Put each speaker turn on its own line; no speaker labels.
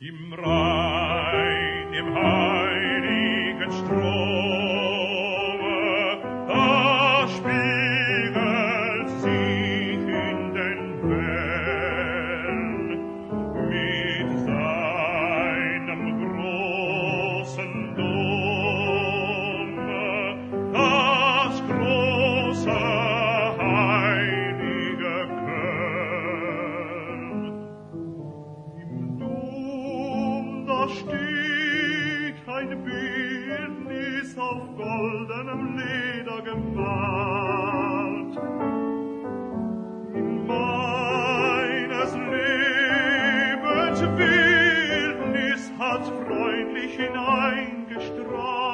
Im Rhein, im heiligen Strome, da spiegelt sich in den Wellen mit seinem großen Dome das große heilige Köln. Im Dom da steht ein Bildnis auf goldenem Leder gemalt. In meines Lebens Bildnis hat freundlich hineingestrahlt.